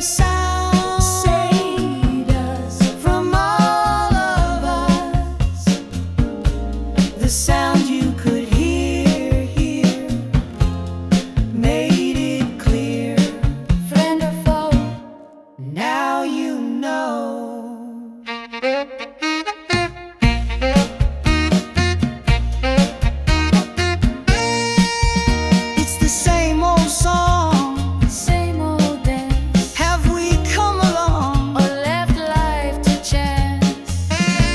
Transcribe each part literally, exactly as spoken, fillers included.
sound saved us from all of us. The sound you could hear here made it clear. Friend or foe, now you know. It's the same old song, Same old dance, have we come along? or left life to chance.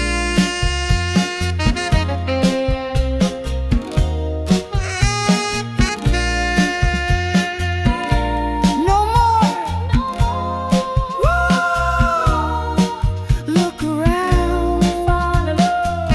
No more. Whoa. Look around, Fall alone.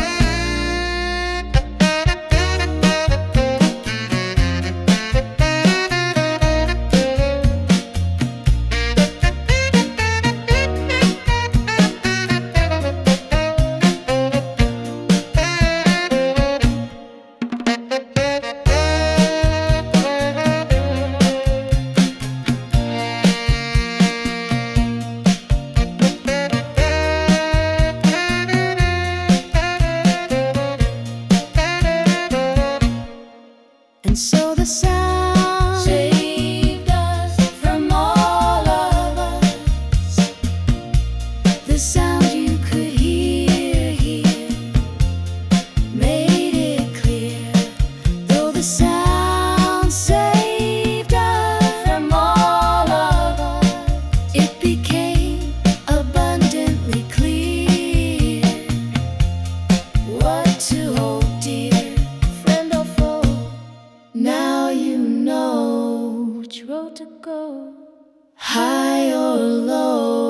and so the sound Saved us from all of us. the sound you could hear here made it clear. Though the sound saved us From all of us, it became abundantly clear what to hold dear. friend or foe, Now you know, which road to go. high or low.